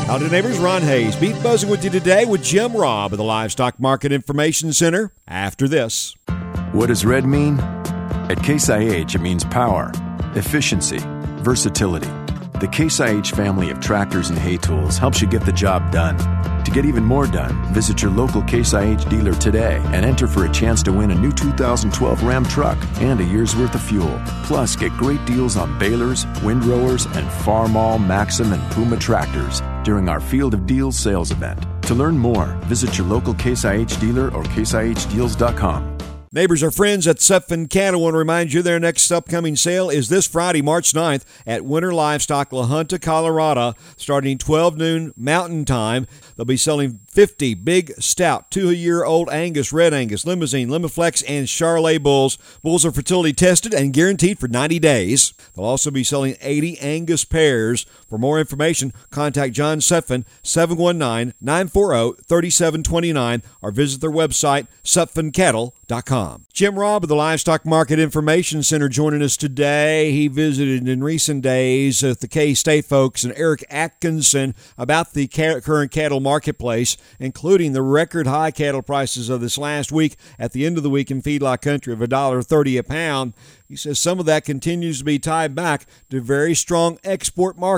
Howdy, neighbors. Ron Hayes, beef buzzing with you today with Jim Robb of the Livestock Market Information Center. After this. What does red mean? At Case IH, it means power, efficiency, versatility. The Case IH family of tractors and hay tools helps you get the job done. To get even more done, visit your local Case IH dealer today and enter for a chance to win a new 2012 Ram truck and a year's worth of fuel. Plus, get great deals on balers, windrowers, and Farmall, Maxim, and Puma tractors during our Field of Deals sales event. To learn more, visit your local Case IH dealer or caseihdeals.com. Neighbors, our friends at Sutphin Cattle want to remind you their next upcoming sale is this Friday, March 9th at Winter Livestock, La Junta, Colorado, starting 12 noon Mountain Time. They'll be selling 50 big, stout, 2-year-old Angus, Red Angus, Limousine, Limiflex, and Charolais bulls. Bulls are fertility tested and guaranteed for 90 days. They'll also be selling 80 Angus pairs. For more information, contact John Sutphin, 719-940-3729, or visit their website, sutphincattle.com. Jim Robb of the Livestock Market Information Center joining us today. He visited in recent days with the K-State folks and Eric Atkinson about the current cattle marketplace, including the record high cattle prices of this last week at the end of the week in feedlot country of $1.30 a pound. He says some of that continues to be tied back to very strong export markets.